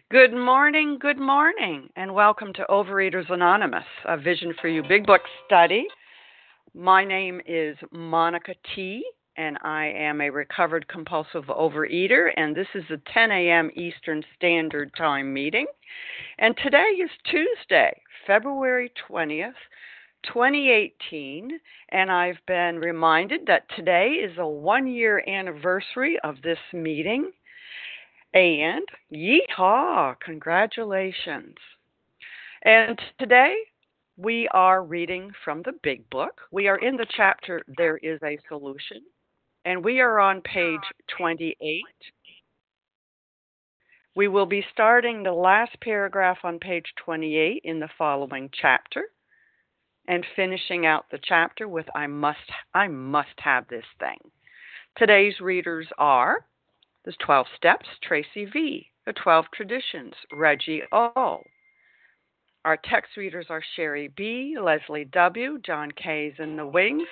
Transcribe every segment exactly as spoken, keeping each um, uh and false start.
Good morning, good morning, and welcome to Overeaters Anonymous, a Vision for You Big Book study. My name is Monica T., and I am a recovered compulsive overeater, and this is a ten a.m. Eastern Standard Time meeting. And today is Tuesday, February twentieth, twenty eighteen, and I've been reminded that today is a one-year anniversary of this meeting. And yeehaw, congratulations. And today we are reading from the Big Book. We are in the chapter, There is a Solution, and we are on page twenty-eight. We will be starting the last paragraph on page twenty-eight in the following chapter and finishing out the chapter with I must, I must have this thing. Today's readers are The twelve Steps, Tracy V. The twelve Traditions, Reggie O. Our text readers are Sherry B., Leslie W., John K's in the Wings,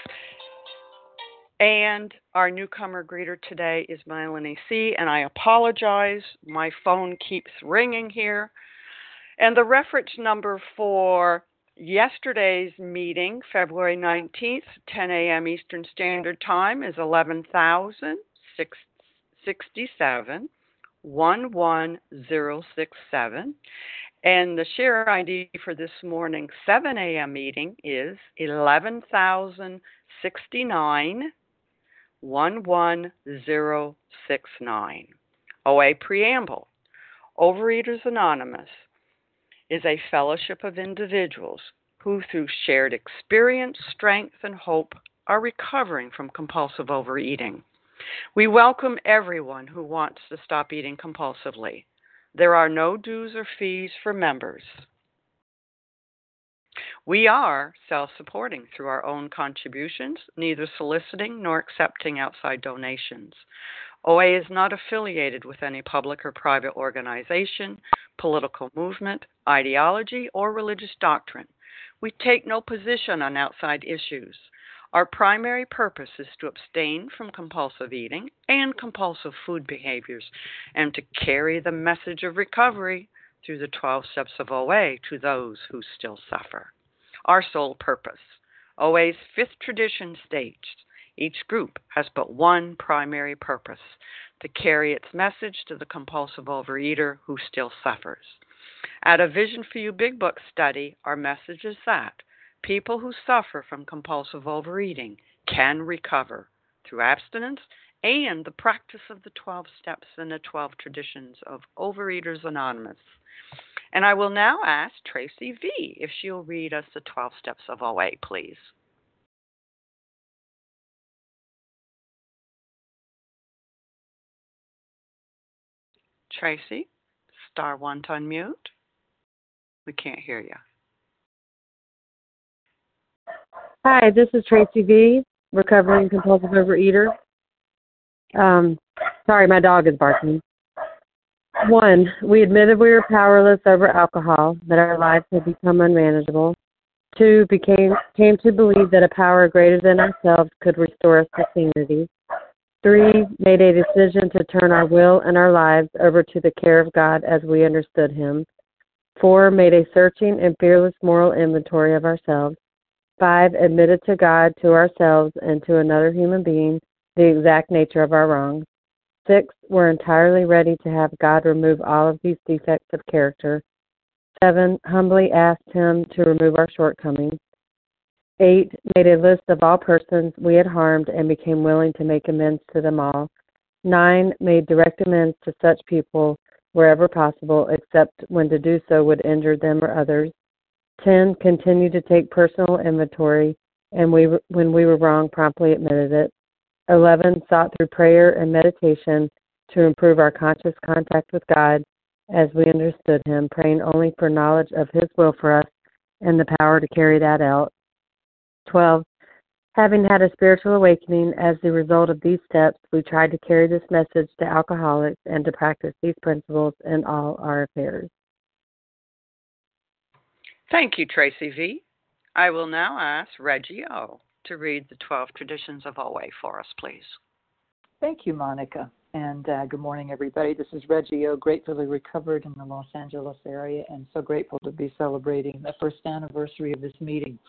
and our newcomer greeter today is Melanie C., and I apologize, my phone keeps ringing here. And the reference number for yesterday's meeting, February nineteenth, ten a.m. Eastern Standard Time, is eleven thousand sixty-seven, one one zero six seven. And the share I D for this morning's seven a.m. meeting is eleven thousand sixty-nine, one one zero six nine. O A Preamble. Overeaters Anonymous is a fellowship of individuals who, through shared experience, strength, and hope, are recovering from compulsive overeating. We welcome everyone who wants to stop eating compulsively. There are no dues or fees for members. We are self-supporting through our own contributions, neither soliciting nor accepting outside donations. O A is not affiliated with any public or private organization, political movement, ideology, or religious doctrine. We take no position on outside issues. Our primary purpose is to abstain from compulsive eating and compulsive food behaviors and to carry the message of recovery through the twelve steps of O A to those who still suffer. Our sole purpose. O A's fifth tradition states, each group has but one primary purpose, to carry its message to the compulsive overeater who still suffers. At a Vision for You Big Book study, our message is that people who suffer from compulsive overeating can recover through abstinence and the practice of the twelve steps and the twelve traditions of Overeaters Anonymous. And I will now ask Tracy V. if she'll read us the twelve steps of O A, please. Tracy, star one to unmute. We can't hear you. Hi, this is Tracy V., recovering compulsive overeater. Um, sorry, my dog is barking. One, we admitted we were powerless over alcohol, that our lives had become unmanageable. Two, became came to believe that a power greater than ourselves could restore us to sanity. Three, made a decision to turn our will and our lives over to the care of God as we understood Him. Four, made a searching and fearless moral inventory of ourselves. Five, admitted to God, to ourselves, and to another human being the exact nature of our wrongs. Six, were entirely ready to have God remove all of these defects of character. Seven, humbly asked Him to remove our shortcomings. Eight, made a list of all persons we had harmed and became willing to make amends to them all. Nine, made direct amends to such people wherever possible, except when to do so would injure them or others. Ten, continued to take personal inventory, and we, when we were wrong, promptly admitted it. Eleven, sought through prayer and meditation to improve our conscious contact with God as we understood Him, praying only for knowledge of His will for us and the power to carry that out. Twelve, having had a spiritual awakening as the result of these steps, we tried to carry this message to alcoholics and to practice these principles in all our affairs. Thank you, Tracy V. I will now ask Reggie O. to read the twelve traditions of O A for us, please. Thank you, Monica. And uh, good morning, everybody. This is Reggie O, gratefully recovered in the Los Angeles area, and so grateful to be celebrating the first anniversary of this meeting.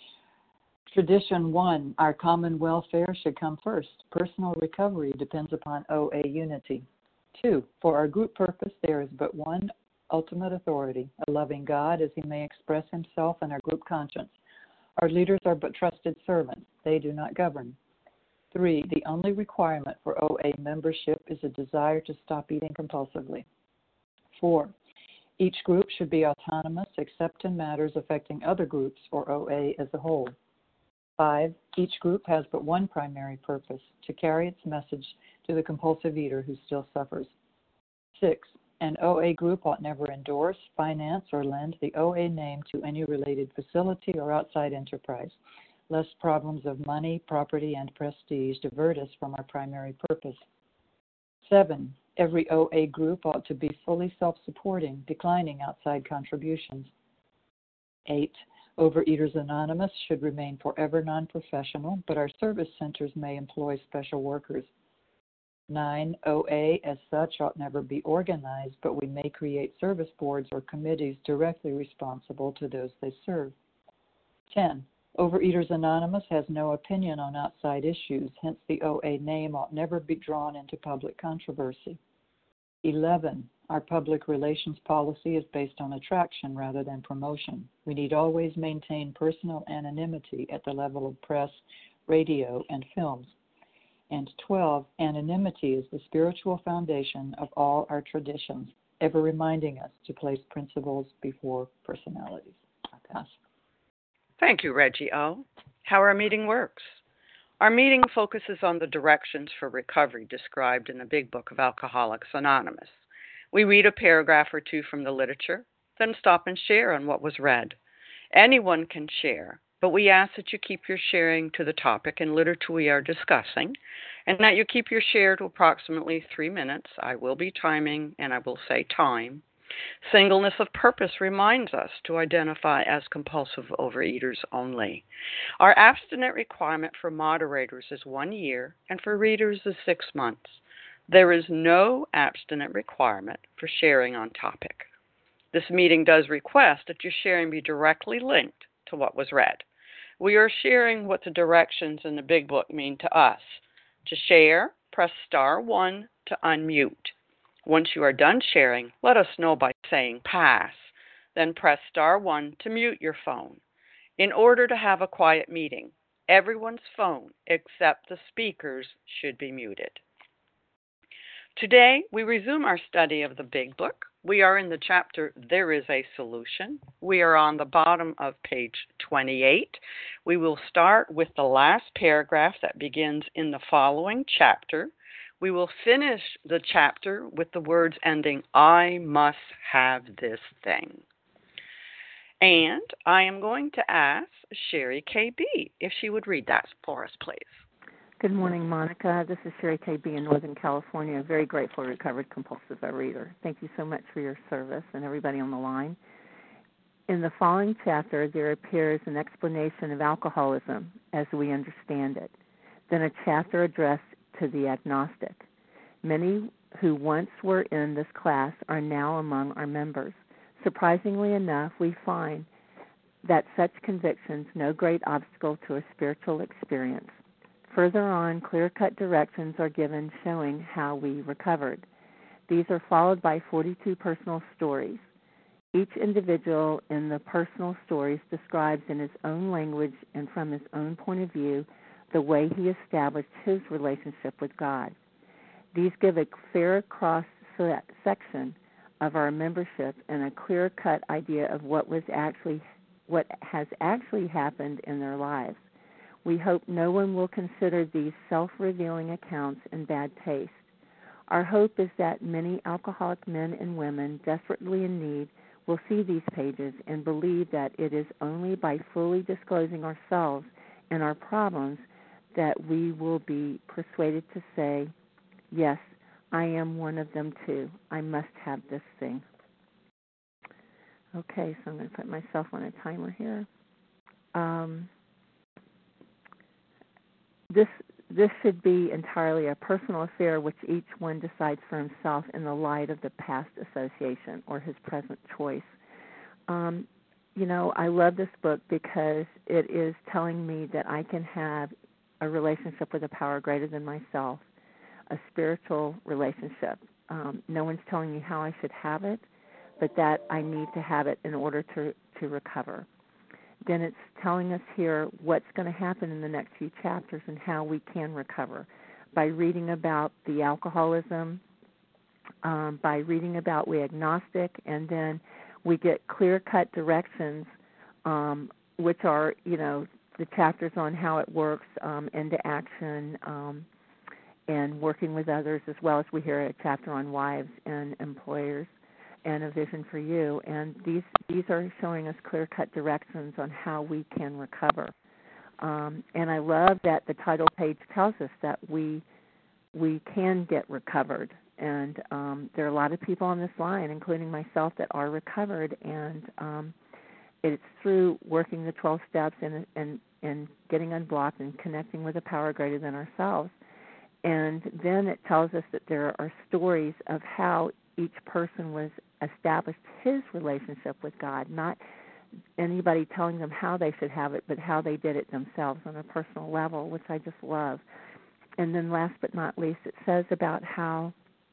Tradition one, our common welfare should come first. Personal recovery depends upon O A unity. Two, for our group purpose, there is but one ultimate authority, a loving God as he may express himself in our group conscience. Our leaders are but trusted servants. They do not govern. Three, the only requirement for O A membership is a desire to stop eating compulsively. Four, each group should be autonomous except in matters affecting other groups or O A as a whole. Five, each group has but one primary purpose, to carry its message to the compulsive eater who still suffers. Six, an O A group ought never endorse, finance, or lend the O A name to any related facility or outside enterprise, lest problems of money, property, and prestige divert us from our primary purpose. Seven, every O A group ought to be fully self-supporting, declining outside contributions. Eight, Overeaters Anonymous should remain forever non-professional, but our service centers may employ special workers. Nine, O A as such ought never be organized, but we may create service boards or committees directly responsible to those they serve. Ten, Overeaters Anonymous has no opinion on outside issues, hence the O A name ought never be drawn into public controversy. Eleven, our public relations policy is based on attraction rather than promotion. We need always maintain personal anonymity at the level of press, radio, and films. And twelve, anonymity is the spiritual foundation of all our traditions, ever reminding us to place principles before personalities. I pass. Thank you, Reggie O. How our meeting works. Our meeting focuses on the directions for recovery described in the Big Book of Alcoholics Anonymous. We read a paragraph or two from the literature, then stop and share on what was read. Anyone can share, but we ask that you keep your sharing to the topic and literature we are discussing, and that you keep your share to approximately three minutes. I will be timing, and I will say time. Singleness of purpose reminds us to identify as compulsive overeaters only. Our abstinent requirement for moderators is one year, and for readers is six months. There is no abstinent requirement for sharing on topic. This meeting does request that your sharing be directly linked to what was read. We are sharing what the directions in the Big Book mean to us. To share, press star one to unmute. Once you are done sharing, let us know by saying pass. Then press star one to mute your phone. In order to have a quiet meeting, everyone's phone except the speaker's should be muted. Today, we resume our study of the Big Book. We are in the chapter, There is a Solution. We are on the bottom of page twenty-eight. We will start with the last paragraph that begins in the following chapter. We will finish the chapter with the words ending, I must have this thing. And I am going to ask Sherry K B if she would read that for us, please. Good morning, Monica. This is Sherry K B in Northern California, a very grateful recovered compulsive overeater. Thank you so much for your service and everybody on the line. In the following chapter, there appears an explanation of alcoholism as we understand it, then a chapter addressed to the agnostic. Many who once were in this class are now among our members. Surprisingly enough, we find that such convictions no great obstacle to a spiritual experience. Further on, clear-cut directions are given showing how we recovered. These are followed by forty-two personal stories. Each individual in the personal stories describes in his own language and from his own point of view the way he established his relationship with God. These give a fair cross-section of our membership and a clear-cut idea of what was actually, what has actually happened in their lives. We hope no one will consider these self-revealing accounts in bad taste. Our hope is that many alcoholic men and women desperately in need will see these pages and believe that it is only by fully disclosing ourselves and our problems that we will be persuaded to say, yes, I am one of them too. I must have this thing. Okay, so I'm going to put myself on a timer here. Um, this this should be entirely a personal affair which each one decides for himself in the light of the past association or his present choice. Um, you know, I love this book because it is telling me that I can have a relationship with a power greater than myself, a spiritual relationship. Um, no one's telling me how I should have it, but that I need to have it in order to, to recover. Then it's telling us here what's going to happen in the next few chapters and how we can recover by reading about the alcoholism, um, by reading about we agnostic, and then we get clear-cut directions, um, which are, you know, the chapters on how it works, um, into action, um, and working with others, as well as we hear a chapter on wives and employers and a vision for you. And these these are showing us clear-cut directions on how we can recover. Um, and I love that the title page tells us that we we can get recovered. And um, there are a lot of people on this line, including myself, that are recovered. And um, it's through working the twelve steps and, and, and getting unblocked and connecting with a power greater than ourselves. And then it tells us that there are stories of how each person was established his relationship with God, not anybody telling them how they should have it, but how they did it themselves on a personal level, which I just love. And then last but not least, it says about how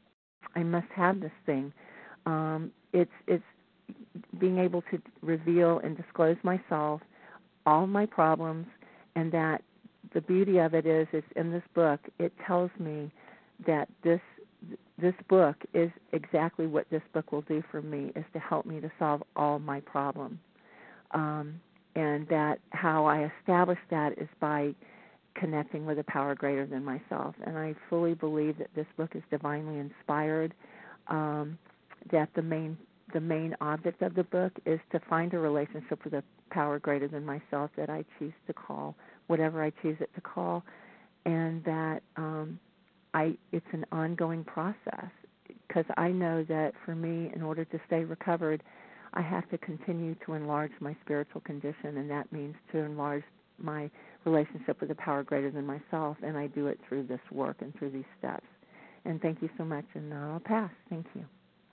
I must have this thing. Um, it's it's being able to reveal and disclose myself, all my problems, and that the beauty of it is, is in this book, it tells me that this this book is exactly what this book will do for me, is to help me to solve all my problems. Um, and that how I establish that is by connecting with a power greater than myself. And I fully believe that this book is divinely inspired, um, that the main the main object of the book is to find a relationship with a power greater than myself that I choose to call, whatever I choose it to call, and that um, I it's an ongoing process, because I know that for me, in order to stay recovered, I have to continue to enlarge my spiritual condition, and that means to enlarge my relationship with a power greater than myself, and I do it through this work and through these steps. And thank you so much, and I'll pass. Thank you.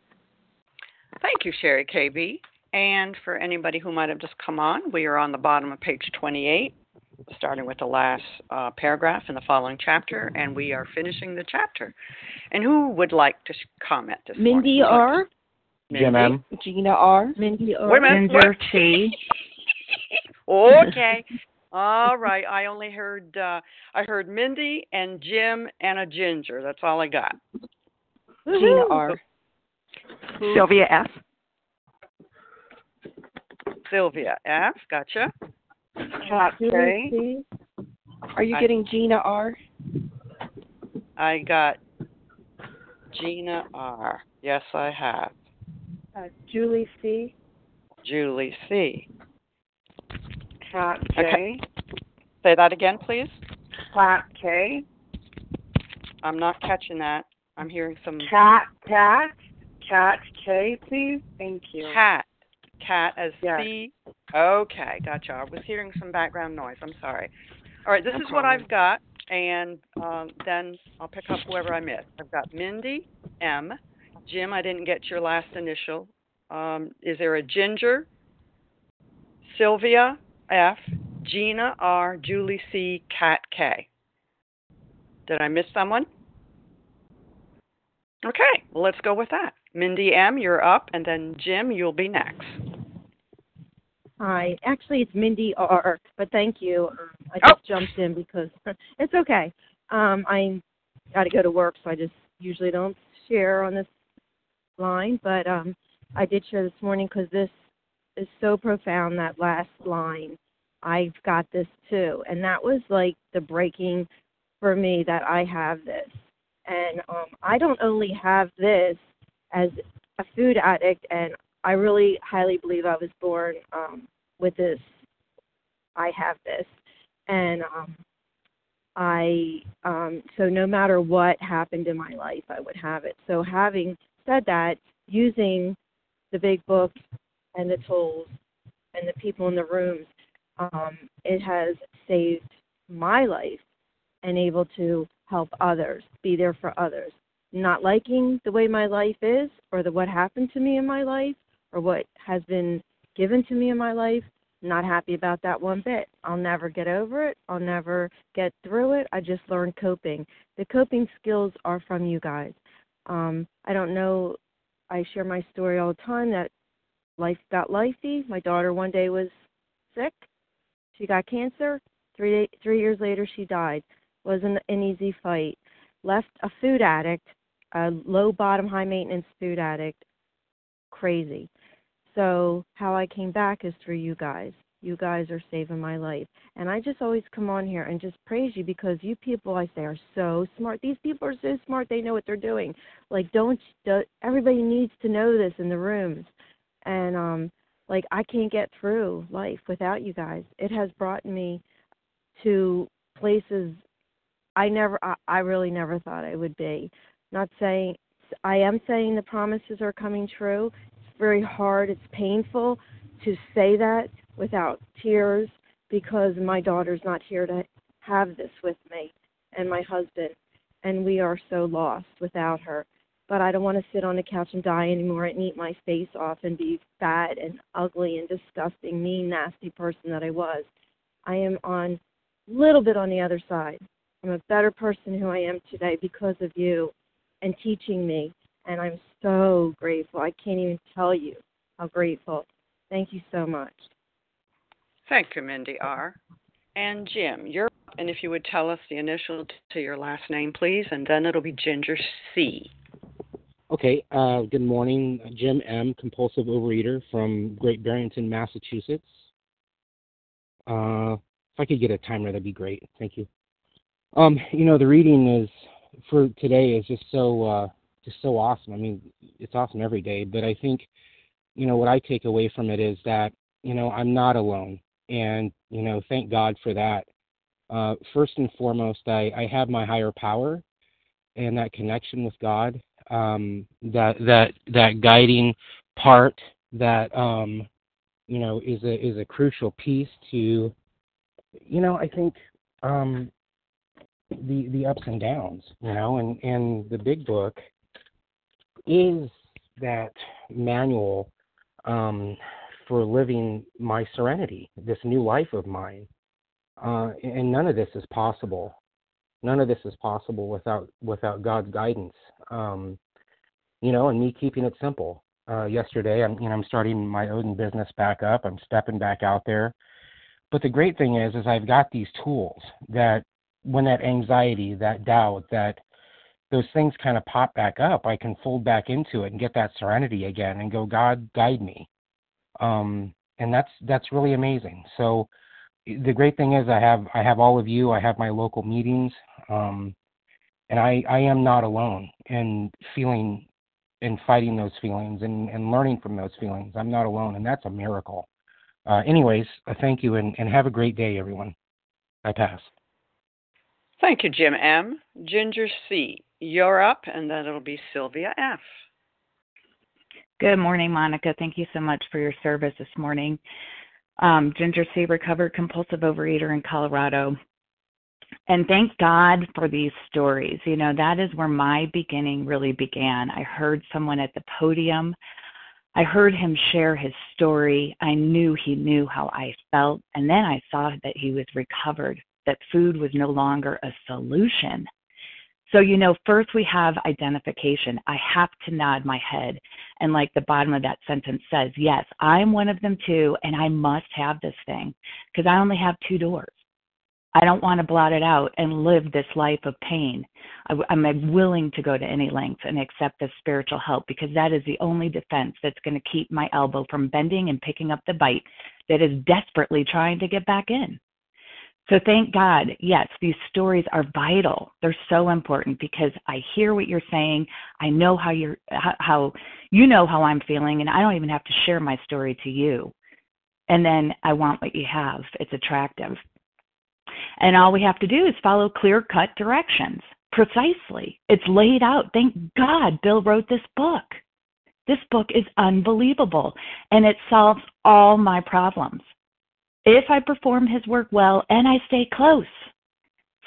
Thank you, Sherry K B. And for anybody who might have just come on, we are on the bottom of page twenty-eight, starting with the last uh, paragraph in the following chapter, and we are finishing the chapter. And who would like to comment this Mindy morning? R. Mindy? Jim M. Gina R. Mindy R. Wait a minute. Ginger What? T. Okay. All right. I only heard uh, I heard Mindy and Jim and a Ginger. That's all I got. Gina R. Who? Sylvia F. Sylvia F. Gotcha. Cat K. Are you I, getting Gina R? I got Gina R. Yes, I have. Uh, Julie C. Julie C. Cat K. Okay. Say that again, please. Cat K. I'm not catching that. I'm hearing some... Cat, cat, cat K, please. Thank you. Cat. Cat as yes. C. Okay, gotcha. I was hearing some background noise. I'm sorry. All right, this no is problem. what I've got, and um, then I'll pick up whoever I missed. I've got Mindy M. Jim, I didn't get your last initial. Um, is there a Ginger? Sylvia F. Gina R. Julie C. Cat K. Did I miss someone? Okay, well, let's go with that. Mindy M., you're up, and then Jim, you'll be next. Hi. Actually, it's Mindy R., but thank you. Um, I just oh. jumped in because it's okay. Um, I got to go to work, so I just usually don't share on this line, but um, I did share this morning because this is so profound, that last line. I've got this too, and that was like the breaking for me that I have this. And um, I don't only have this as a food addict, and I really highly believe I was born um, with this. I have this. And um, I, um, so no matter what happened in my life, I would have it. So having said that, using the big book and the tools and the people in the rooms, um, it has saved my life and able to help others, be there for others. Not liking the way my life is or the what happened to me in my life or what has been given to me in my life, not happy about that one bit. I'll never get over it. I'll never get through it. I just learned coping. The coping skills are from you guys. Um, I don't know. I share my story all the time that life got lifey. My daughter one day was sick. She got cancer. Three three years later, she died. Wasn't an easy fight. Left a food addict, a low bottom, high maintenance food addict. Crazy. So how I came back is through you guys. You guys are saving my life. And I just always come on here and just praise you because you people, I say, are so smart. These people are so smart. They know what they're doing. Like, don't, don't everybody needs to know this in the rooms. And, um, like, I can't get through life without you guys. It has brought me to places I never, I, I really never thought I would be. Not saying, I am saying the promises are coming true. Very hard. It's painful to say that without tears because my daughter's not here to have this with me and my husband, and we are so lost without her. But I don't want to sit on the couch and die anymore and eat my face off and be fat and ugly and disgusting, mean, nasty person that I was. I am on a little bit on the other side. I'm a better person who I am today because of you and teaching me. And I'm so grateful. I can't even tell you how grateful. Thank you so much. Thank you, Mindy R. And Jim, you're up. And if you would tell us the initial to your last name, please, and then it'll be Ginger C. Okay. Uh, good morning, Jim M., compulsive overeater from Great Barrington, Massachusetts. Uh, if I could get a timer, that'd be great. Thank you. Um, you know, the reading is for today is just so uh, just so awesome. I mean, it's awesome every day, but I think, you know, what I take away from it is that, you know, I'm not alone, and, you know, thank God for that. Uh, first and foremost, I, I have my higher power and that connection with God, um, that that that guiding part that um, you know is a is a crucial piece to, you know, I think um, the the ups and downs, you know, and, and the big book is that manual um, for living my serenity, this new life of mine. Uh, and none of this is possible. None of this is possible without without God's guidance. Um, you know, and me keeping it simple. Uh, yesterday, I'm you know I'm starting my Odin business back up. I'm stepping back out there. But the great thing is, is I've got these tools that when that anxiety, that doubt, that those things kind of pop back up, I can fold back into it and get that serenity again and go, God, guide me. Um, and that's that's really amazing. So the great thing is I have I have all of you. I have my local meetings, um, and I, I am not alone in feeling and fighting those feelings and, and learning from those feelings. I'm not alone, and that's a miracle. Uh, anyways, uh, thank you, and, and have a great day, everyone. I pass. Thank you, Jim M. Ginger C., you're up, and then it'll be Sylvia F. Good morning, Monica. Thank you so much for your service this morning. Um, Ginger C., recovered compulsive overeater in Colorado. And thank God for these stories. You know, that is where my beginning really began. I heard someone at the podium. I heard him share his story. I knew he knew how I felt. And then I saw that he was recovered, that food was no longer a solution. So, you know, first we have identification. I have to nod my head. And like the bottom of that sentence says, yes, I'm one of them too, and I must have this thing because I only have two doors. I don't want to blot it out and live this life of pain. I, I'm willing to go to any length and accept this spiritual help because that is the only defense that's going to keep my elbow from bending and picking up the bite that is desperately trying to get back in. So thank God, yes, these stories are vital. They're so important because I hear what you're saying. I know how you're, how, how you know how I'm feeling, and I don't even have to share my story to you. And then I want what you have. It's attractive. And all we have to do is follow clear-cut directions. Precisely. It's laid out. Thank God Bill wrote this book. This book is unbelievable, and it solves all my problems. If I perform his work well and I stay close.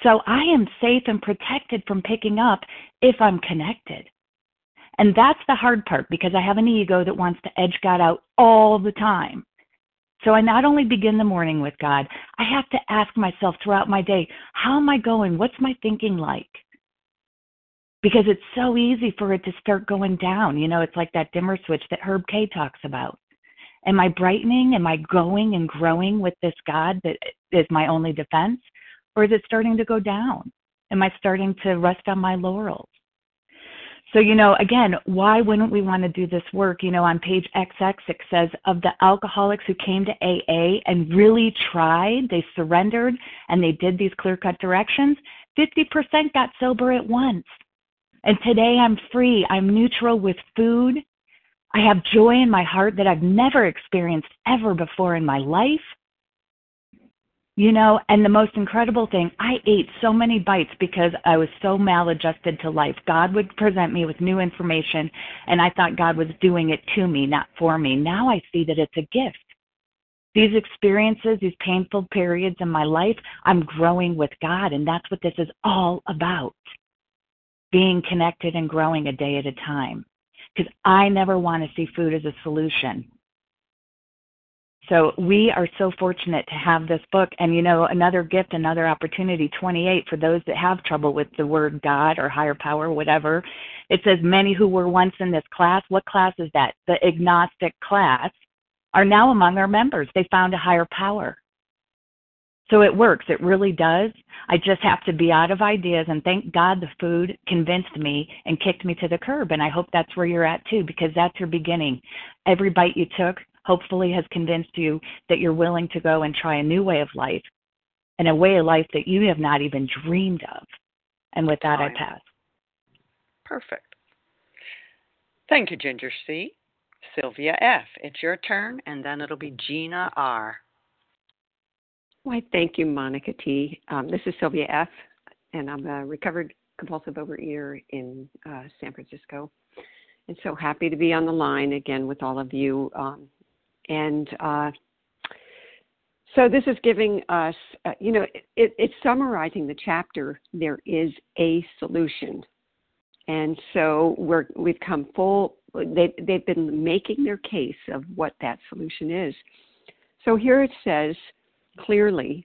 So I am safe and protected from picking up if I'm connected. And that's the hard part, because I have an ego that wants to edge God out all the time. So I not only begin the morning with God, I have to ask myself throughout my day, how am I going? What's my thinking like? Because it's so easy for it to start going down. You know, it's like that dimmer switch that Herb K talks about. Am I brightening? Am I going and growing with this God that is my only defense? Or is it starting to go down? Am I starting to rest on my laurels? So, you know, again, why wouldn't we want to do this work? You know, on page X X, it says, of the alcoholics who came to A A and really tried, they surrendered, and they did these clear-cut directions, fifty percent got sober at once. And today I'm free. I'm neutral with food. I have joy in my heart that I've never experienced ever before in my life. You know, and the most incredible thing, I ate so many bites because I was so maladjusted to life. God would present me with new information, and I thought God was doing it to me, not for me. Now I see that it's a gift. These experiences, these painful periods in my life, I'm growing with God, and that's what this is all about, being connected and growing a day at a time, because I never want to see food as a solution. So we are so fortunate to have this book. And, you know, another gift, another opportunity, twenty-eight, for those that have trouble with the word God or higher power, whatever. It says, many who were once in this class, what class is that? The agnostic class, are now among our members. They found a higher power. So it works. It really does. I just have to be out of ideas, and thank God the food convinced me and kicked me to the curb. And I hope that's where you're at too, because that's your beginning. Every bite you took hopefully has convinced you that you're willing to go and try a new way of life, and a way of life that you have not even dreamed of. And with that, Fine. I pass. Perfect. Thank you, Ginger C. Sylvia F., it's your turn, and then it'll be Gina R. Why, thank you, Monica T. Um, this is Sylvia F., and I'm a recovered compulsive overeater in uh, San Francisco. And so happy to be on the line again with all of you. Um, and uh, so this is giving us, uh, you know, it, it's summarizing the chapter, There is a Solution. And so we're, we've come full, they, they've been making their case of what that solution is. So here it says, clearly,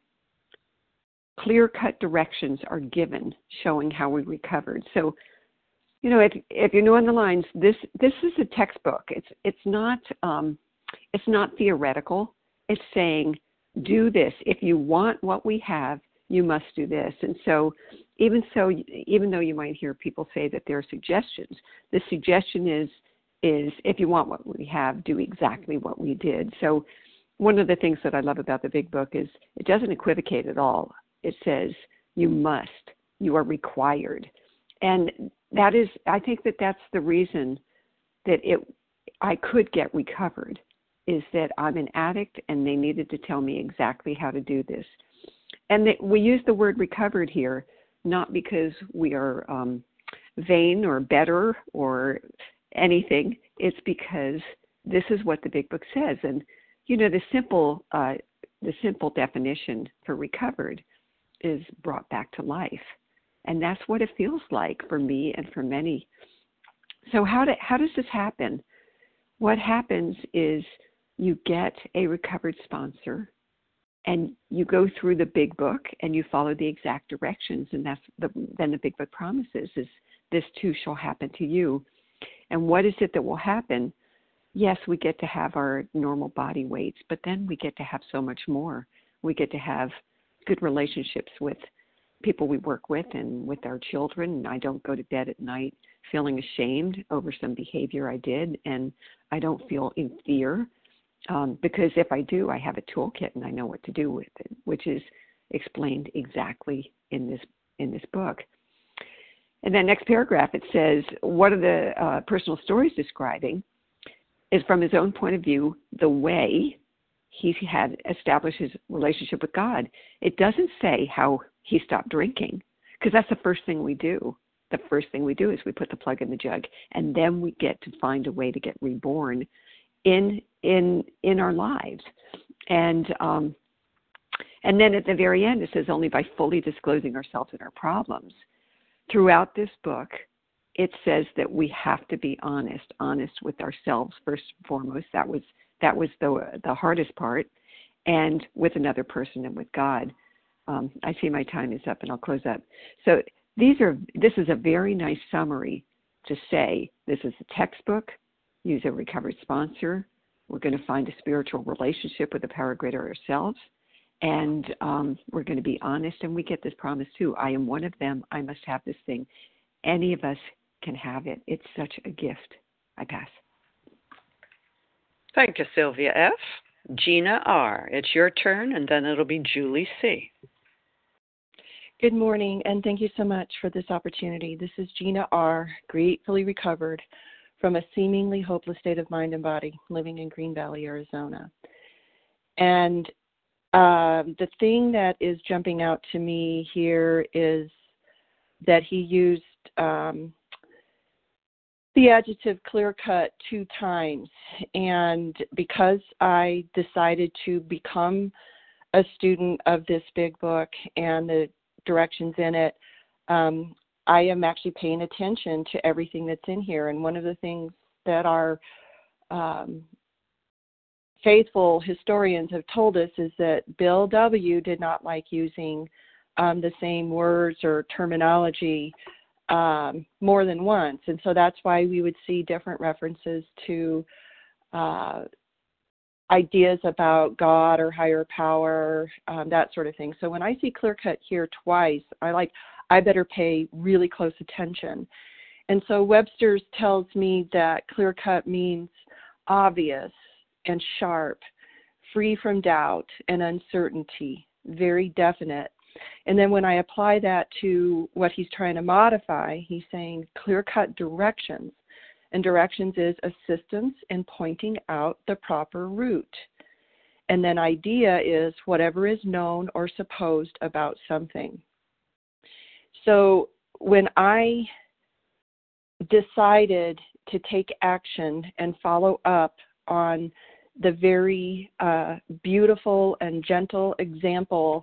clear-cut directions are given showing how we recovered. So, you know, if if you know on the lines, this this is a textbook. It's it's not um, it's not theoretical. It's saying, do this. If you want what we have, you must do this. And so, even so, even though you might hear people say that there are suggestions, the suggestion is is if you want what we have, do exactly what we did. So, one of the things that I love about the big book is it doesn't equivocate at all. It says you must, you are required. And that is, I think that that's the reason that it, I could get recovered, is that I'm an addict and they needed to tell me exactly how to do this. And that we use the word recovered here, not because we are um, vain or better or anything. It's because this is what the big book says. And you know, the simple, uh, the simple definition for recovered is brought back to life, and that's what it feels like for me and for many. So, how do, how does this happen? What happens is you get a recovered sponsor, and you go through the big book, and you follow the exact directions, and that's the, then the big book promises is this too shall happen to you. And what is it that will happen? Yes, we get to have our normal body weights, but then we get to have so much more. We get to have good relationships with people we work with and with our children. And I don't go to bed at night feeling ashamed over some behavior I did, and I don't feel in fear um, because if I do, I have a toolkit and I know what to do with it, which is explained exactly in this in this book. And then next paragraph, it says, what are the uh, personal stories describing is from his own point of view, the way he had established his relationship with God. It doesn't say how he stopped drinking, because that's the first thing we do. The first thing we do is we put the plug in the jug, and then we get to find a way to get reborn in in in our lives. And um, And then at the very end, it says only by fully disclosing ourselves and our problems. Throughout this book, it says that we have to be honest, honest with ourselves first and foremost. That was that was the the hardest part, and with another person and with God. Um, I see my time is up, and I'll close up. So these are this is a very nice summary to say this is a textbook. Use a recovered sponsor. We're going to find a spiritual relationship with the power greater ourselves, and um, we're going to be honest. And we get this promise too. I am one of them. I must have this thing. Any of us can have it. It's such a gift. I pass. Thank you, Sylvia F. Gina R., it's your turn, and then it'll be Julie C. Good morning, and thank you so much for this opportunity. This is Gina R., gratefully recovered from a seemingly hopeless state of mind and body, living in Green Valley, Arizona. And uh, the thing that is jumping out to me here is that he used um, the adjective clear-cut two times. And because I decided to become a student of this big book and the directions in it, um, I am actually paying attention to everything that's in here. And one of the things that our um, faithful historians have told us is that Bill W. did not like using um, the same words or terminology um, more than once. And so that's why we would see different references to uh, ideas about God or higher power, um, that sort of thing. So when I see clear cut here twice, I like, I better pay really close attention. And so Webster's tells me that clear cut means obvious and sharp, free from doubt and uncertainty, very definite. And then when I apply that to what he's trying to modify, he's saying clear-cut directions. And directions is assistance in pointing out the proper route. And then idea is whatever is known or supposed about something. So when I decided to take action and follow up on the very uh, beautiful and gentle example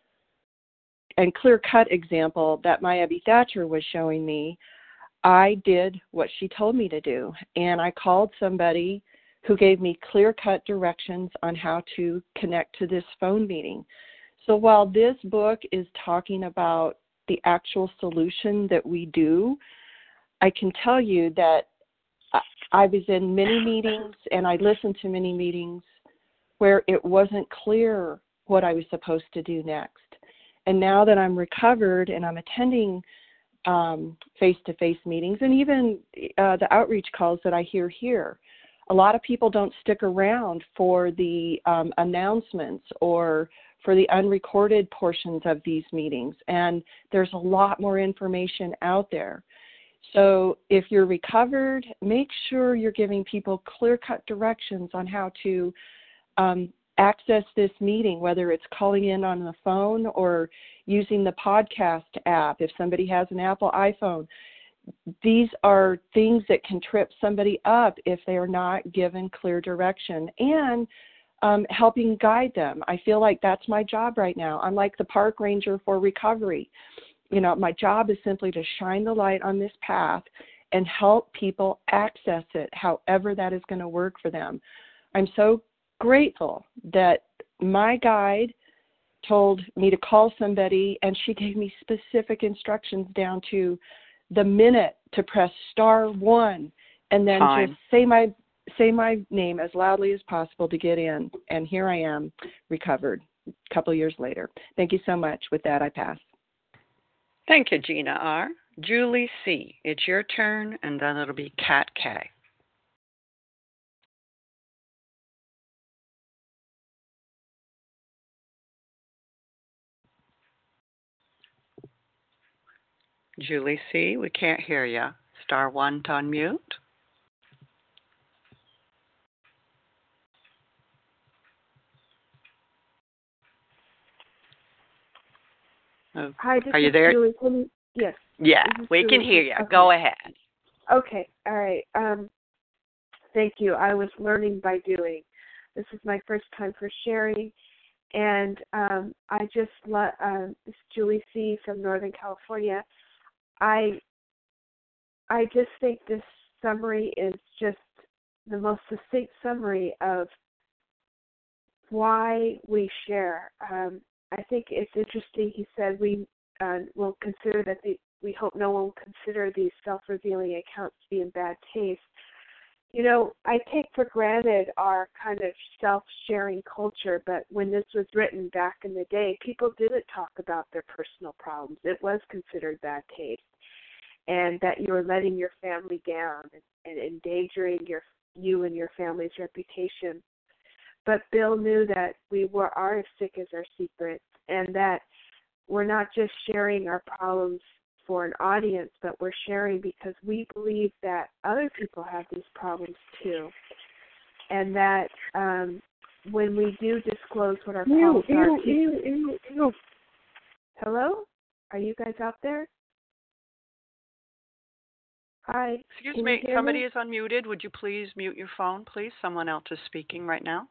and clear-cut example that Maya B. Thatcher was showing me, I did what she told me to do. And I called somebody who gave me clear-cut directions on how to connect to this phone meeting. So while this book is talking about the actual solution that we do, I can tell you that I was in many meetings and I listened to many meetings where it wasn't clear what I was supposed to do next. And now that I'm recovered and I'm attending um, face-to-face meetings and even uh, the outreach calls that I hear here, a lot of people don't stick around for the um, announcements or for the unrecorded portions of these meetings. And there's a lot more information out there. So if you're recovered, make sure you're giving people clear-cut directions on how to um, access this meeting, whether it's calling in on the phone or using the podcast app. If somebody has an Apple iPhone, these are things that can trip somebody up if they are not given clear direction and um, helping guide them. I feel like that's my job right now. I'm like the park ranger for recovery. You know, my job is simply to shine the light on this path and help people access it however that is going to work for them. I'm so grateful that my guide told me to call somebody and she gave me specific instructions down to the minute to press star one and then Time. just say my say my name as loudly as possible to get in. And here I am, recovered a couple years later. Thank you so much. With that, I pass. Thank you, Gina R. Julie C., it's your turn, and then it'll be Kat K. Julie C., we can't hear you. Star one to unmute. Oh, Hi, this are you is there? Julie. Can you, yes. Yeah, we Julie. can hear you. Okay. Go ahead. Okay, all right. Um, thank you. I was learning by doing. This is my first time for sharing, And um, I just love, um, this is Julie C. from Northern California. I, I just think this summary is just the most succinct summary of why we share. Um, I think it's interesting. He said we uh, will consider that the, we hope no one will consider these self-revealing accounts to be in bad taste. You know, I take for granted our kind of self-sharing culture, but when this was written back in the day, people didn't talk about their personal problems. It was considered bad taste, and that you were letting your family down and, and endangering your you and your family's reputation. But Bill knew that we were are as sick as our secrets, and that we're not just sharing our problems for an audience, but we're sharing because we believe that other people have these problems too. And that um, when we do disclose what our Ew, problems are... ew, ew, ew, ew. Hello? Are you guys out there? Hi. Excuse Can me, you hear somebody me? is unmuted. Would you please mute your phone, please? Someone else is speaking right now.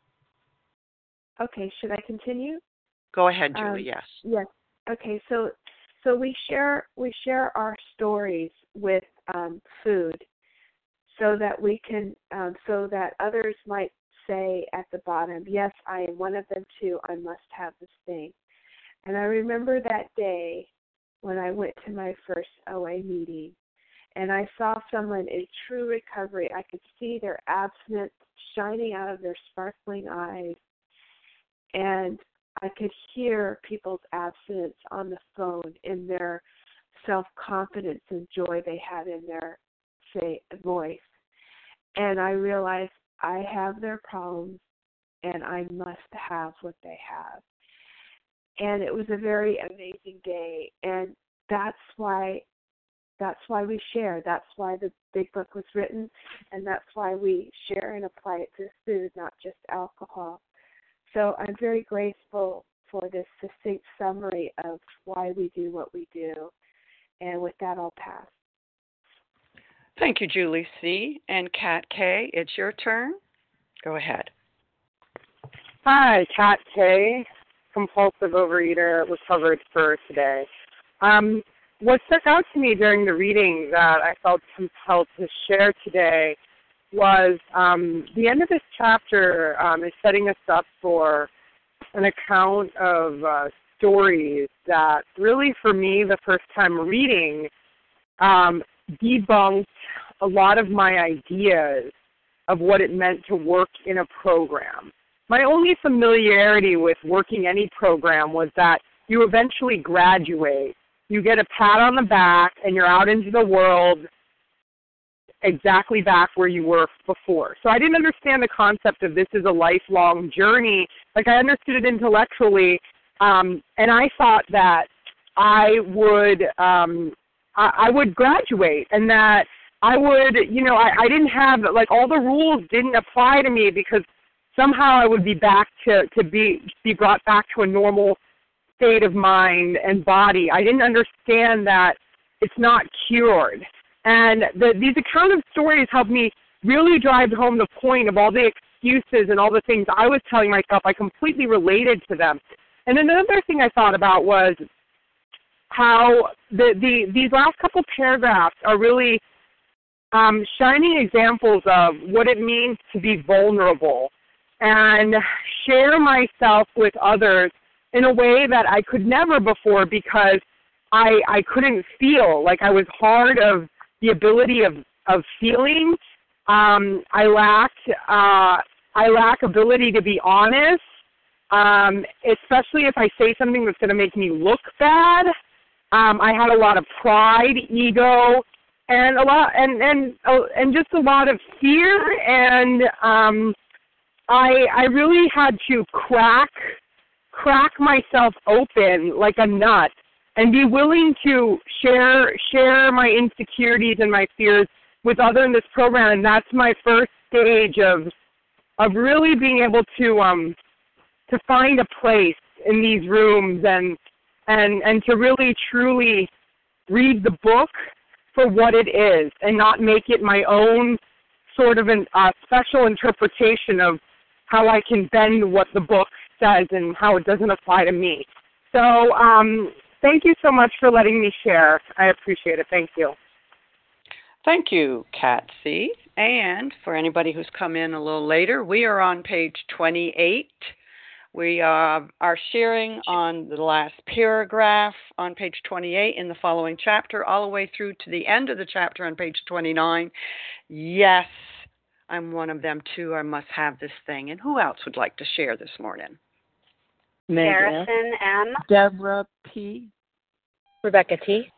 Okay, should I continue? Go ahead, Julie, Um, yes. Yes. Okay, so so we share we share our stories with um, food, so that we can um, so that others might say at the bottom, yes, I am one of them too. I must have this thing. And I remember that day when I went to my first O A meeting, and I saw someone in true recovery. I could see their abstinence shining out of their sparkling eyes, and I could hear people's abstinence on the phone in their self-confidence and joy they had in their say voice. And I realized I have their problems, and I must have what they have. And it was a very amazing day, and that's why that's why we share. That's why the big book was written, and that's why we share and apply it to food, not just alcohol. So I'm very grateful for this succinct summary of why we do what we do. And with that, I'll pass. Thank you, Julie C. And Kat K., it's your turn. Go ahead. Hi, Kat K., compulsive overeater, recovered for today. Um, what stuck out to me during the reading that I felt compelled to share today was um, the end of this chapter um, is setting us up for an account of uh, stories that really, for me, the first time reading, um, debunked a lot of my ideas of what it meant to work in a program. My only familiarity with working any program was that you eventually graduate, you get a pat on the back, and you're out into the world exactly back where you were before. So I didn't understand the concept of this is a lifelong journey. Like, I understood it intellectually, um, and I thought that I would um, I, I would graduate, and that I would, you know, I, I didn't have, like, all the rules didn't apply to me because somehow I would be back to, to be be brought back to a normal state of mind and body. I didn't understand that it's not cured. And the, these account of stories helped me really drive home the point of all the excuses and all the things I was telling myself. I completely related to them. And then another thing I thought about was how the, the these last couple paragraphs are really um, shining examples of what it means to be vulnerable and share myself with others in a way that I could never before because I, I couldn't feel, like I was hard of the ability of, of feeling. Um, I lacked uh, I lack ability to be honest, um, especially if I say something that's going to make me look bad. Um, I had a lot of pride, ego, and a lot and and uh, and just a lot of fear. And um, I I really had to crack crack myself open like a nut and be willing to share share my insecurities and my fears with others in this program. And that's my first stage of of really being able to um to find a place in these rooms and and and to really truly read the book for what it is and not make it my own sort of a uh, special interpretation of how I can bend what the book says and how it doesn't apply to me. So um, thank you so much for letting me share. I appreciate it. Thank you. Thank you, Katsy. And for anybody who's come in a little later, we are on page twenty-eight. We uh, are sharing on the last paragraph on page twenty-eight in the following chapter, all the way through to the end of the chapter on page twenty-nine. Yes, I'm one of them too. I must have this thing. And who else would like to share this morning? Garrison M. Deborah P. Rebecca T.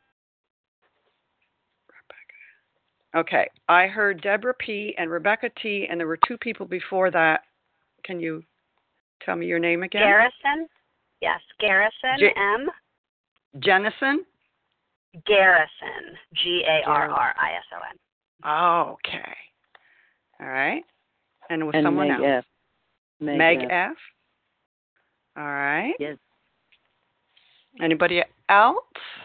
Okay, I heard Deborah P. and Rebecca T. and there were two people before that. Can you tell me your name again? Garrison. Yes, Garrison J- M. Jennison? Garrison. G A R R I S O N. Oh, okay. All right. And with and someone Meg else? F. Meg, Meg F. F. All right. Yes. Anybody else?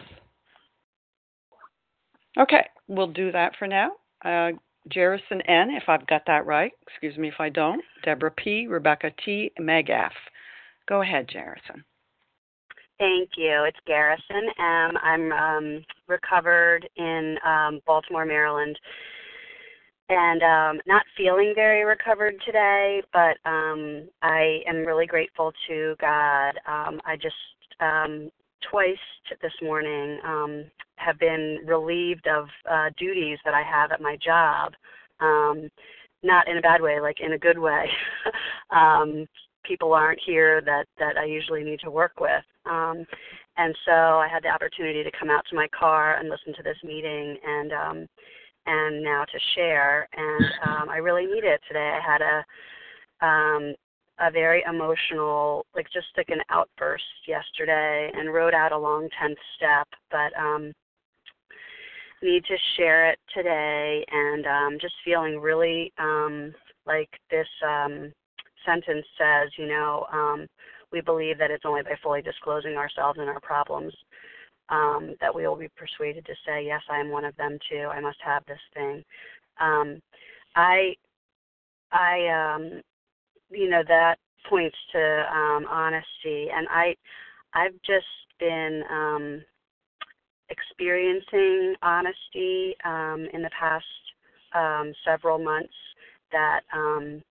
Okay, we'll do that for now. Uh, Jerrison N, if I've got that right. Excuse me if I don't. Deborah P, Rebecca T, Meg F. Go ahead, Jerrison. Thank you. It's Garrison M. I'm um, recovered in um, Baltimore, Maryland, and um, not feeling very recovered today, but um, I am really grateful to God. Um, I just um, twice this morning um, have been relieved of uh, duties that I have at my job, um, not in a bad way, like in a good way. um, people aren't here that, that I usually need to work with. Um, and so I had the opportunity to come out to my car and listen to this meeting and um, and now to share. And um, I really need it today. I had a um, a very emotional, like just like an outburst yesterday and wrote out a long tenth step, but um, need to share it today and um, just feeling really um, like this um, sentence says, you know, um, we believe that it's only by fully disclosing ourselves and our problems um, that we will be persuaded to say, yes, I am one of them too. I must have this thing. Um, I, I, um, you know, that points to um, honesty, and I, I've just been um, experiencing honesty um, in the past um, several months. That um,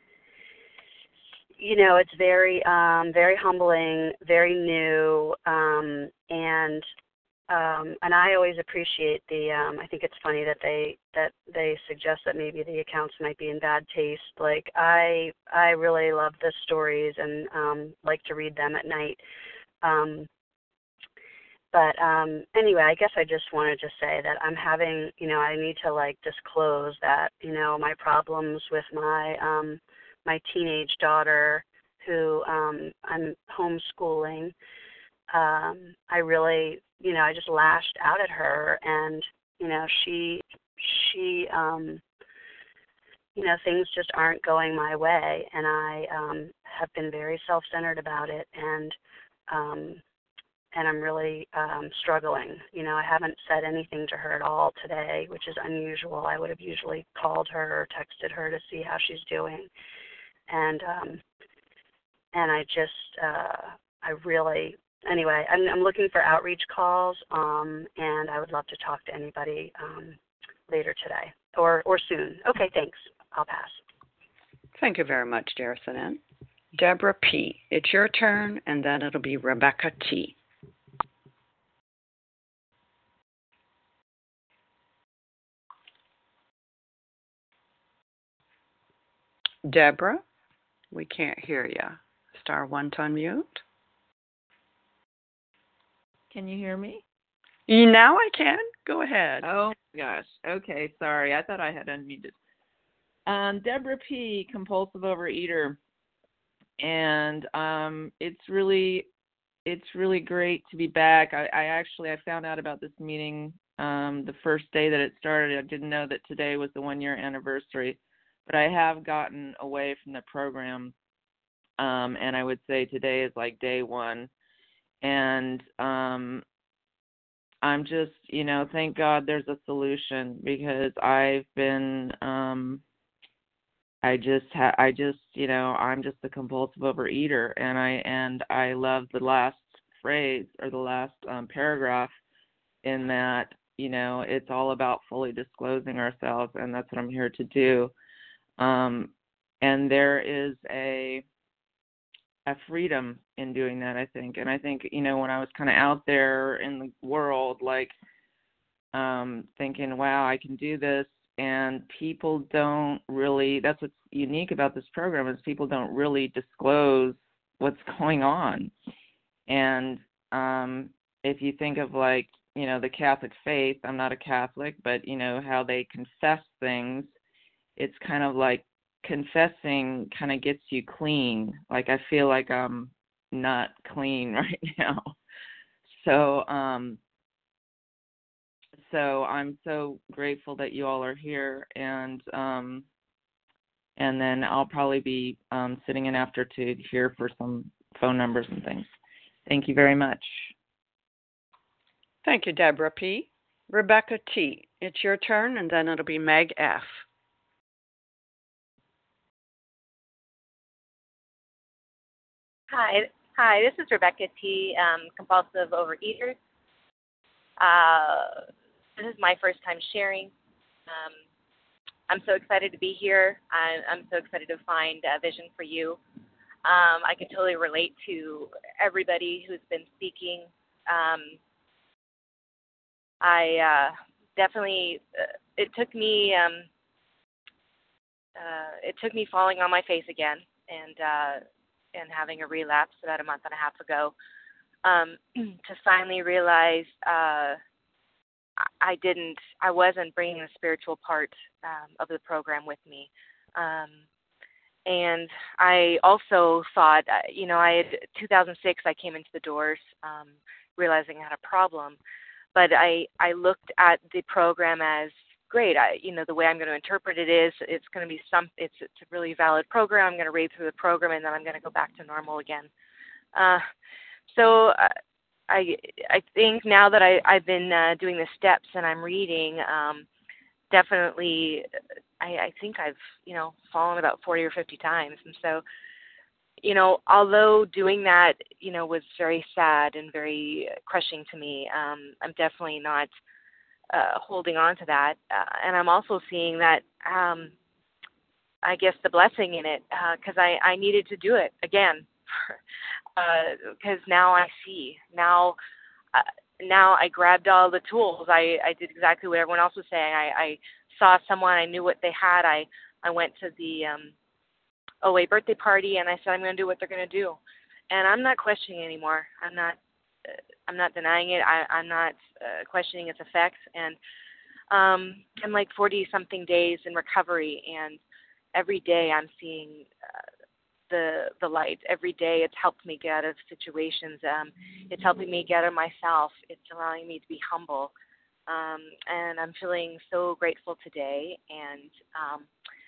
you know, it's very, um, very humbling, very new, um, and um, and I always appreciate the. Um, I think it's funny that they that they suggest that maybe the accounts might be in bad taste. Like I, I really love the stories and um, like to read them at night. Um, but um, anyway, I guess I just wanted to say that I'm having, you know, I need to like disclose that, you know, my problems with my um, my teenage daughter, who um, I'm homeschooling. Um, I really, you know, I just lashed out at her, and you know, she, she, um, you know, things just aren't going my way, and I um, have been very self-centered about it, and um, and I'm really um, struggling. You know, I haven't said anything to her at all today, which is unusual. I would have usually called her or texted her to see how she's doing, and um, and I just, uh, I really. Anyway, I'm, I'm looking for outreach calls, um, and I would love to talk to anybody um, later today or, or soon. Okay, thanks. I'll pass. Thank you very much, Jerrison N. Deborah P., it's your turn, and then it'll be Rebecca T. Deborah, we can't hear you. Star one to unmute. Can you hear me? Now I can. Go ahead. Oh, gosh. Okay, sorry. I thought I had unmuted. Um, Deborah P., compulsive overeater. And um, it's really it's really great to be back. I, I actually, I found out about this meeting um, the first day that it started. I didn't know that today was the one-year anniversary. But I have gotten away from the program. Um, and I would say today is like day one. And um, I'm just, you know, thank God there's a solution, because I've been, um, I just ha- I just you know I'm just a compulsive overeater, and I and I love the last phrase or the last um, paragraph in that you know it's all about fully disclosing ourselves, and that's what I'm here to do. Um, and there is a a freedom in doing that, I think. And I think you know when I was kind of out there in the world, like um, thinking, wow, I can do this. And people don't really, that's what's unique about this program is people don't really disclose what's going on. And um, if you think of like, you know, the Catholic faith, I'm not a Catholic, but, you know, how they confess things, it's kind of like confessing kind of gets you clean. Like I feel like I'm not clean right now. So, um, So I'm so grateful that you all are here, and um, and then I'll probably be um, sitting in after to hear for some phone numbers and things. Thank you very much. Thank you, Deborah P. Rebecca T., it's your turn, and then it'll be Meg F. Hi, hi. This is Rebecca T., um, compulsive overeater. Uh, this is my first time sharing. Um, I'm so excited to be here. I'm, I'm so excited to find a vision for you. Um, I can totally relate to everybody who's been speaking. Um, I uh, definitely. Uh, it took me. Um, uh, it took me falling on my face again and uh, and having a relapse about a month and a half ago um, to finally realize. Uh, I didn't, I wasn't bringing the spiritual part um, of the program with me. Um, and I also thought, uh, you know, I had, two thousand six, I came into the doors um, realizing I had a problem. But I, I looked at the program as, great, I, you know, the way I'm going to interpret it is it's going to be some, it's, it's a really valid program. I'm going to read through the program and then I'm going to go back to normal again. Uh, so, uh, I I think now that I, I've been uh, doing the steps and I'm reading, um, definitely, I, I think I've, you know, fallen about forty or fifty times. And so, you know, although doing that, you know, was very sad and very crushing to me, um, I'm definitely not uh, holding on to that. Uh, and I'm also seeing that, um, I guess, the blessing in it, because uh, I, I needed to do it again. Because uh, now I see. Now, uh, now I grabbed all the tools. I, I did exactly what everyone else was saying. I, I saw someone. I knew what they had. I, I went to the um, O A birthday party, and I said, I'm going to do what they're going to do. And I'm not questioning anymore. I'm not. Uh, I'm not denying it. I, I'm not uh, questioning its effects. And um, I'm like forty-something days in recovery, and every day I'm seeing. Uh, the the light. Every day it's helped me get out of situations. Um, it's helping me get out of myself. It's allowing me to be humble. Um, and I'm feeling so grateful today. And um,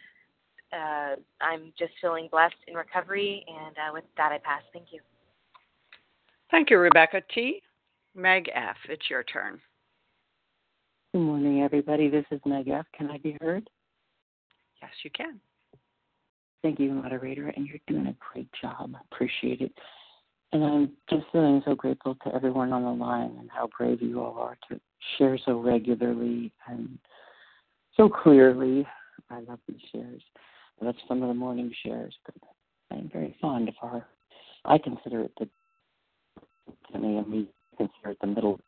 uh, I'm just feeling blessed in recovery. And uh, with that, I pass. Thank you. Thank you, Rebecca T. Meg F., it's your turn. Good morning, everybody. This is Meg F. Can I be heard? Yes, you can. Thank you, moderator, and you're doing a great job. I appreciate it. And I'm just feeling so grateful to everyone on the line and how brave you all are to share so regularly and so clearly. I love these shares. That's some of the morning shares, but I'm very fond of our, I consider it the, to me, and we consider it the middle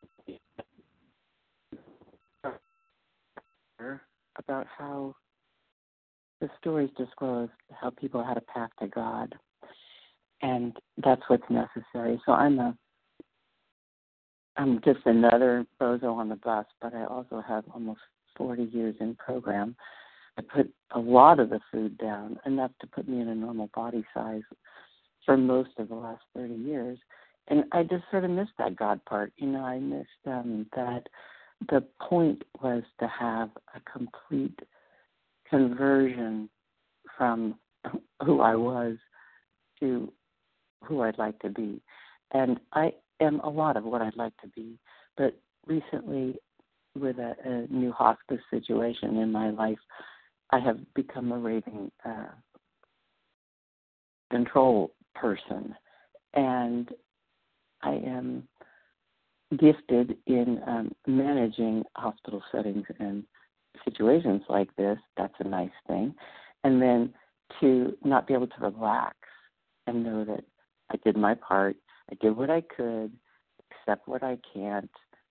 about how the stories disclose how people had a path to God, and that's what's necessary. So I'm a, I'm just another bozo on the bus, but I also have almost forty years in program. I put a lot of the food down, enough to put me in a normal body size for most of the last thirty years, and I just sort of missed that God part. You know, I missed um, that the point was to have a complete conversion from who I was to who I'd like to be. And I am a lot of what I'd like to be. But recently, with a, a new hospice situation in my life, I have become a raving uh, control person, and I am gifted in um, managing hospital settings and situations like this. That's a nice thing. And then to not be able to relax and know that I did my part, I did what I could, accept what I can't,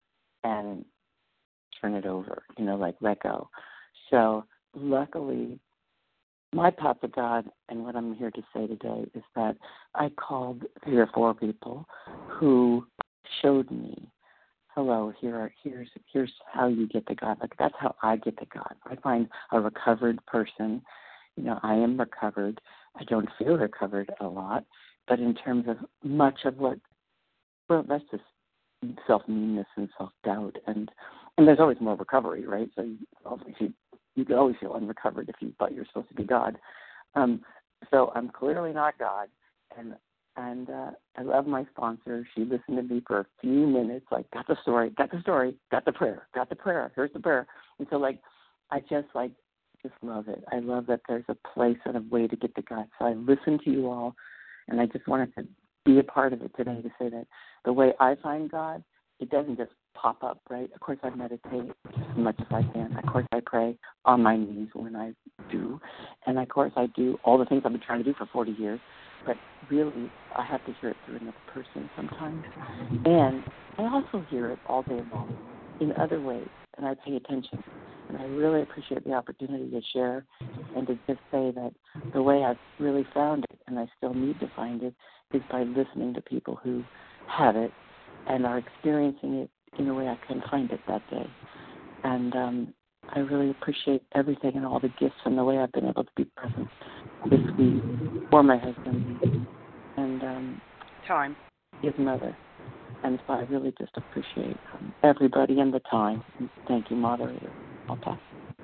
and turn it over, you know, like let go. So luckily, my path to God, and what I'm here to say today, is that I called three or four people who showed me, hello, here are here's here's how you get to God. Like that's how I get to God. I find a recovered person. You know, I am recovered. I don't feel recovered a lot, but in terms of much of what, well, that's just self-meanness and self-doubt, and and there's always more recovery, right? So you, you you can always feel unrecovered if you thought you were supposed to be God. Um, so I'm clearly not God, and and uh, I love my sponsor. She listened to me for a few minutes, like, got the story, got the story, got the prayer, got the prayer, here's the prayer. And so, like, I just, like, just love it. I love that there's a place and a way to get to God. So I listen to you all, and I just wanted to be a part of it today to say that the way I find God, it doesn't just pop up, right? Of course, I meditate as much as I can. Of course, I pray on my knees when I do. And, of course, I do all the things I've been trying to do for forty years. But really, I have to hear it through another person sometimes. And I also hear it all day long in other ways, and I pay attention. And I really appreciate the opportunity to share and to just say that the way I've really found it, and I still need to find it, is by listening to people who have it and are experiencing it in a way I couldn't find it that day. And um, I really appreciate everything and all the gifts and the way I've been able to be present this week for my husband and um, time his mother. And so I really just appreciate um, everybody and the time. And thank you, moderator. I'll pass.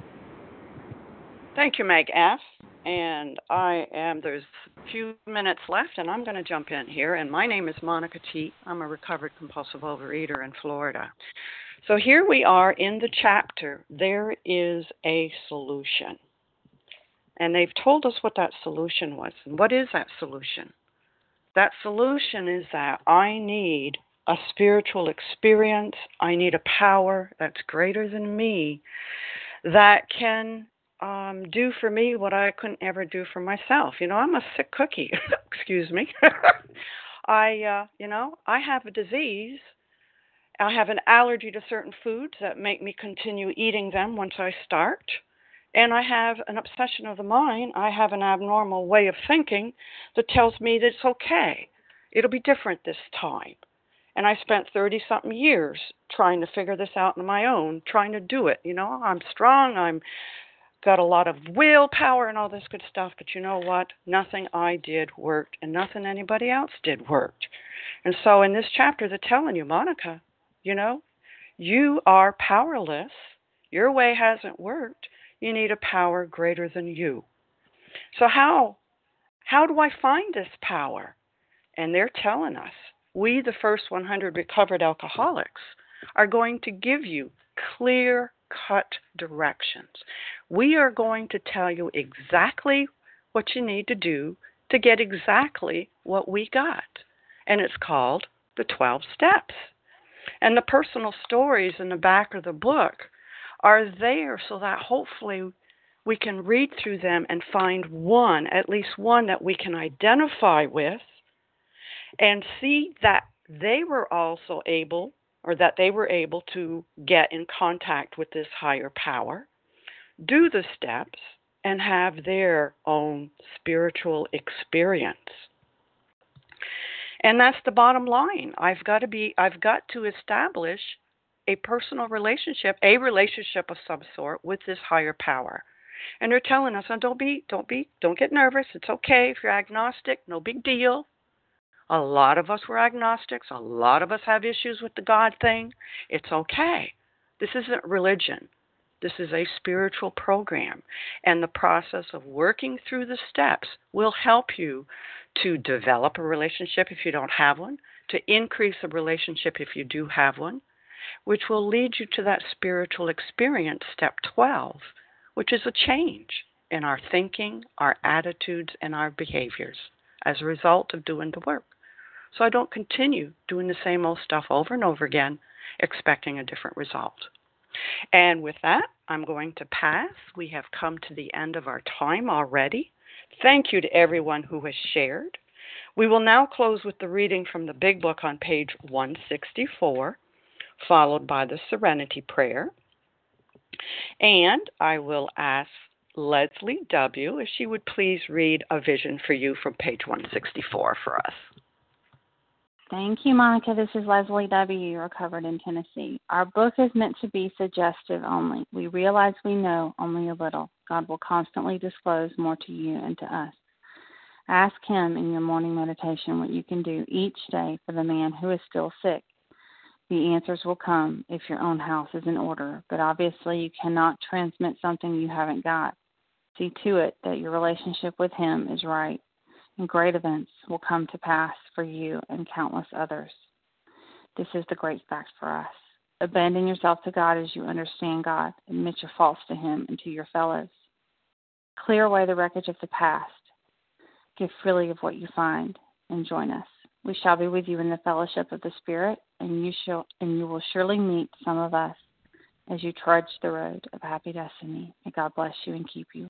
Thank you, Meg F. And I am, there's a few minutes left, and I'm going to jump in here. And my name is Monica T. I'm a recovered compulsive overeater in Florida. So here we are in the chapter, There is a Solution. And they've told us what that solution was. And what is that solution? That solution is that I need a spiritual experience. I need a power that's greater than me that can um, do for me what I couldn't ever do for myself. You know, I'm a sick cookie. Excuse me. I, uh, you know, I have a disease. I have an allergy to certain foods that make me continue eating them once I start. And I have an obsession of the mind. I have an abnormal way of thinking that tells me that it's okay. It'll be different this time. And I spent thirty-something years trying to figure this out on my own, trying to do it. You know, I'm strong. I'm got a lot of willpower and all this good stuff. But you know what? Nothing I did worked, and nothing anybody else did worked. And so in this chapter, they're telling you, Monica, you know, you are powerless. Your way hasn't worked. You need a power greater than you. So how how do I find this power? And they're telling us, we, the first one hundred recovered alcoholics, are going to give you clear-cut directions. We are going to tell you exactly what you need to do to get exactly what we got. And it's called the twelve steps. And the personal stories in the back of the book are there so that hopefully we can read through them and find one, at least one that we can identify with and see that they were also able, or that they were able to get in contact with this higher power, do the steps, and have their own spiritual experience. And that's the bottom line. I've got to be, I've got to establish a personal relationship, a relationship of some sort with this higher power. And they're telling us, oh, don't be, don't be, don't get nervous. It's okay if you're agnostic, no big deal. A lot of us were agnostics. A lot of us have issues with the God thing. It's okay. This isn't religion. This is a spiritual program. And the process of working through the steps will help you to develop a relationship if you don't have one, to increase a relationship if you do have one, which will lead you to that spiritual experience, step twelve, which is a change in our thinking, our attitudes, and our behaviors as a result of doing the work. So I don't continue doing the same old stuff over and over again, expecting a different result. And with that, I'm going to pass. We have come to the end of our time already. Thank you to everyone who has shared. We will now close with the reading from the Big Book on page one sixty-four, followed by the Serenity Prayer. And I will ask Leslie W. if she would please read A Vision for You from page one sixty-four for us. Thank you, Monica. This is Leslie W., recovered in Tennessee. Our book is meant to be suggestive only. We realize we know only a little. God will constantly disclose more to you and to us. Ask Him in your morning meditation what you can do each day for the man who is still sick. The answers will come if your own house is in order, but obviously you cannot transmit something you haven't got. See to it that your relationship with Him is right, and great events will come to pass for you and countless others. This is the great fact for us. Abandon yourself to God as you understand God. Admit your faults to Him and to your fellows. Clear away the wreckage of the past. Give freely of what you find, and join us. We shall be with you in the fellowship of the Spirit, and you shall and you will surely meet some of us as you trudge the road of happy destiny. May God bless you and keep you.